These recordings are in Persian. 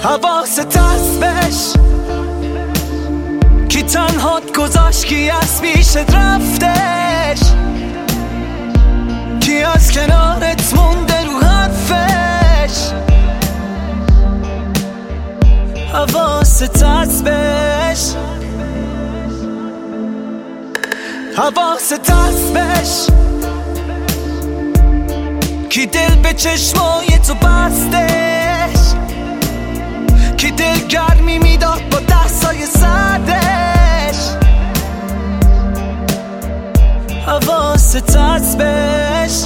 حواست هست بهش کی تنهات گذاشت، کی از پیشت رفتش، کی از کنارت مونده رو حرفش. حواست هست بهش، حواست هست بهش کی دل به چشمای تو بستش، کی دل گرمی میداد با دستای سردش. حواست هست بهش.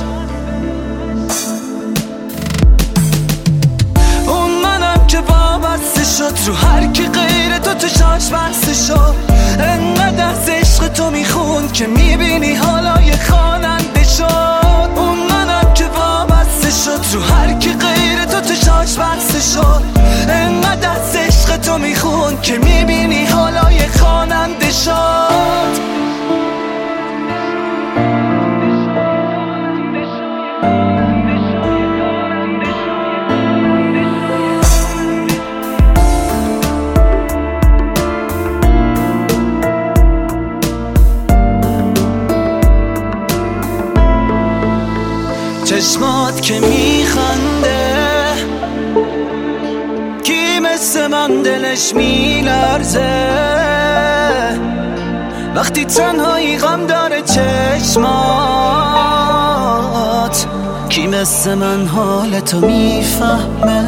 اون منم که وابسته شد رو هر کی غیر تو چشاش بسته شد، انقدر از عشق تو میخون که میبینی حالای خواننده شد. اون منم که وابسته شد رو هر کی غیر تو چشاش بسته شد، انقدر از عشق تو میخون که میبینی حالای خواننده شد. چشمات که میخنده کی مثل من دلش میلرزه، وقتی تنهایی غم داره چشمات کی مثل من حالتو میفهمه.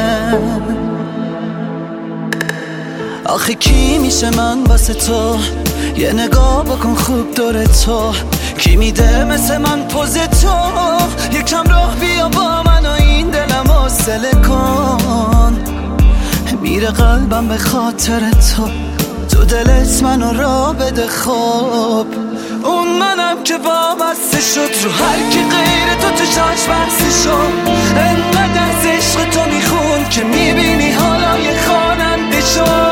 آخه کی میشه من واسه تو، یه نگاه بکن خوب دور تو، کی میده مثل من پوز تو، یکم راه بیا با من و این دلم حوصله کن. میره قلبم به خاطر تو، تو دلت منو را بده خوب. اون منم که وابسته شد رو هر کی غیر تو چشاش بسته شد، انقدر از عشق تو میخون که میبینی حالای خواننده شد.